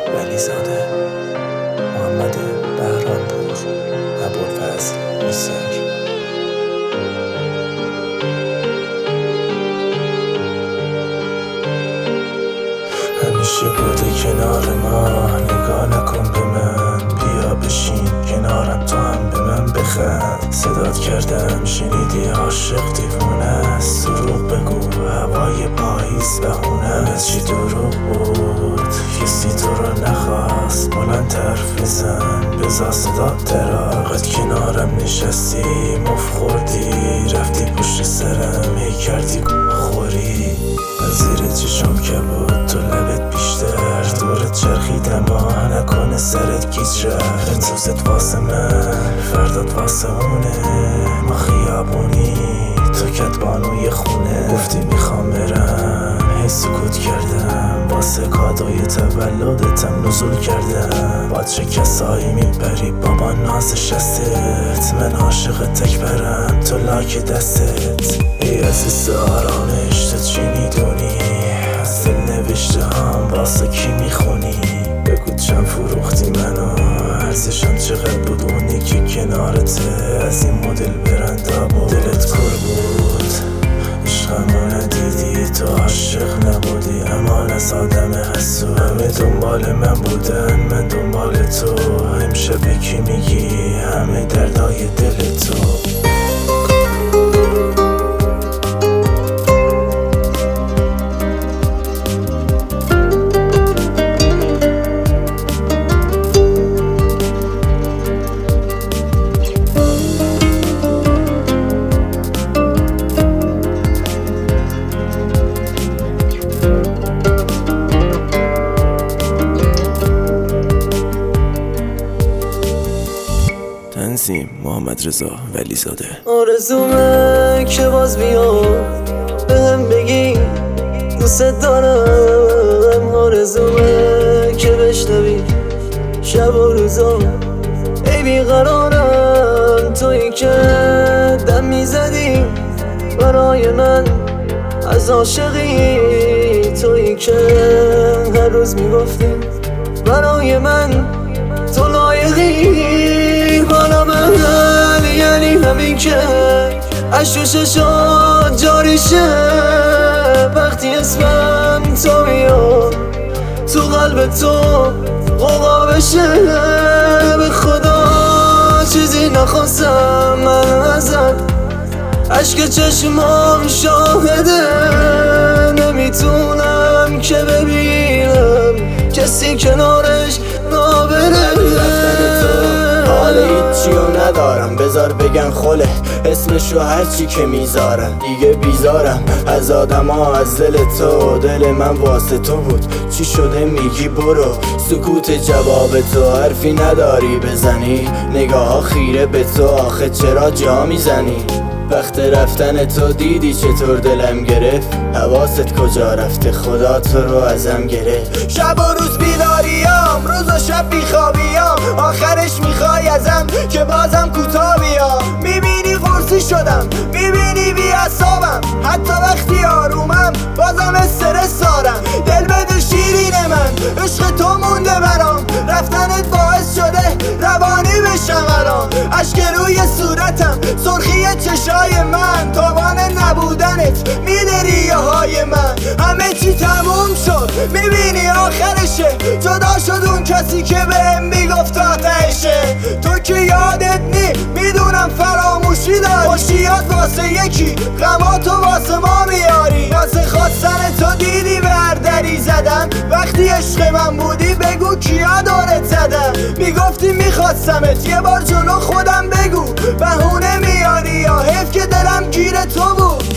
ولیزاده، محمد بهرامپور، ابوالفضل میسر. همیشه بوده کنار ما، نگاه نکن به من، بیا بشین کنارم تو هم به من بخند. صدات کردم شنیدی عاشق دیوونه است، دروغ بگو هوای پاییز بهونه. همه چی دروغ بود، کسی تو رو نخواست، بلندتر بزن بذار صدات تراقت. کنارم نشستی مف خوردی، رفتی پشت سرم هی کردی خوری. از زیر چشم کبود تو لبت بیشتر، دورت چرخیدم نکنه سرت گیج رفت. امروزت واسه من فردات واسه اونه، ما خیابونی تو کتبانوی خونه. گفتی میخوام برم هی سکوت کردم، واسه کادوی تولدتم نزول کردم. با چه کسایی میپری بابا ناز شستت، من عاشق تکبرم تو لاک دستت. ای عزیز آرامش تو چی میدونی، از دل نوشته هم واسه کی میخونی. بگو چند فروختی منو، ارزشم چقدر بود اونی که کنارته. از این مدل برندا بود دلت کر بود، عشقمو ندیدی تو عاشق نبودی. امان از آدم حسود، همه دنبال من بودن من دنبال تو. امشب به کی میگی همه دردای دل تو. تنظیم محمد رضا ولیزاده. آرزومه که باز بیا بهم بگی دوست دارم، آرزومه که بشنوی شب و روزا ای بیقرارم. تویی که دم میزدی برای من از عاشقی، تویی که هر روز میگفتی برای من تو لایقی. حالا من یعنی همین که عشق و ششات جاری شه، وقتی اسمم تو بیاد تو قلب تو غوغا بشه. به خدا چیزی نخواستم من ازت، عشق چشمام شاهده. نمیتونم که ببینم کسی کنارش نابره. حال هیچیو ندارم بذار بگن خله، اسمشو هرچی که میذارن دیگه بیزارم از آدما. از دل تو دل من واسه تو بود، چی شده میگی برو. سکوت جواب تو حرفی نداری بزنی، نگاه خیره به تو آخه چرا جا میزنی. وقت رفتن تو دیدی چطور دلم گرفت، حواست کجا رفته خدا تو رو ازم گرفت. شب و روز بیداریام، روز و شب بیخوابیام، آخرش میخوای ازم که بازم کوتاه بیام. میبینی قرصی شدم، میبینی بیعصابم، حتی وقتی آرومم بازم استرس دارم. دل بده شیرین من، عشق تو مونده برام، رفتنت باعث شده روانی بشم الان. اشک روی صورتم، سرخی چشای من، تاوان نبودنت میده ریه های من. همه چی تموم شد میبینی آخرشه، جدا شد اون کسی که بهم میگفت آتشه. تو که یادت نی میدونم فراموشی داری، خوشیات واسه یکی غماتو واسه ما میاری. واسه خواستن تو دیدی به هر دری زدم، وقتی عشق من بودی بگو کیا دورت زدم. میگفتی میخواستمت یه بار جلو خودم بگو، بهونه میاری یا حیف که دلم گیر تو بود.